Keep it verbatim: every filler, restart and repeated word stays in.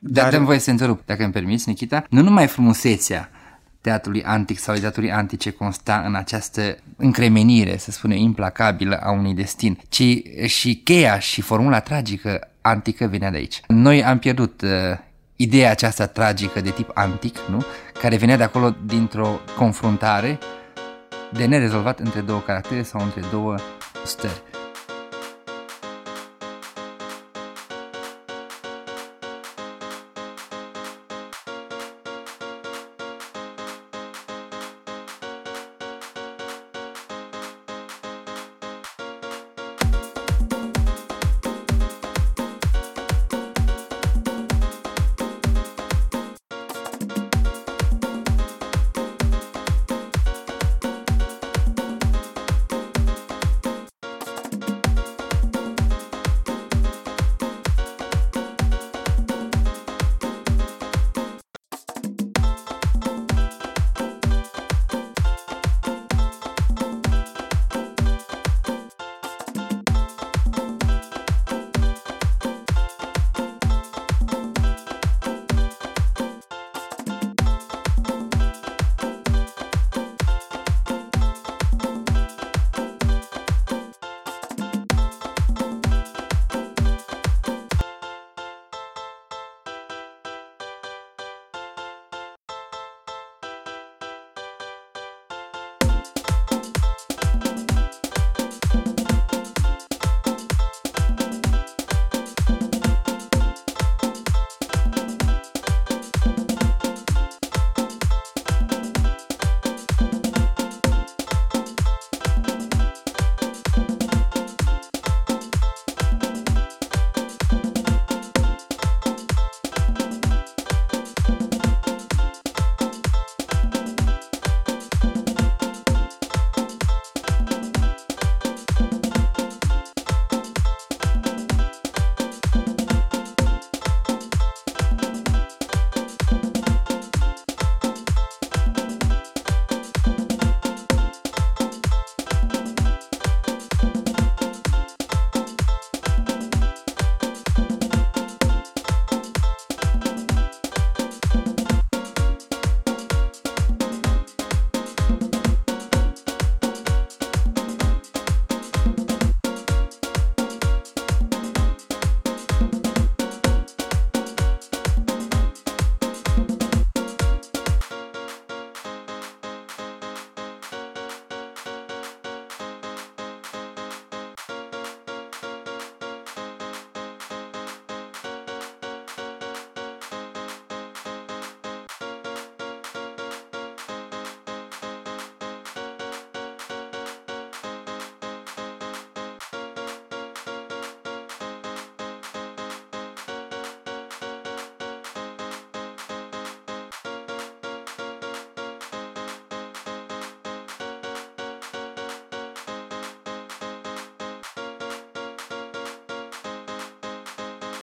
Dar dăm voie să întrerup, dacă îmi permiți, Nikita. Nu numai frumusețea teatrului antic sau literaturii antice consta în această încremenire, să spunem, implacabilă a unui destin, ci și cheia și formula tragică antică venea de aici. Noi am pierdut uh, ideea aceasta tragică de tip antic, nu? Care venea de acolo dintr-o confruntare de nerezolvat între două caractere sau între două stări.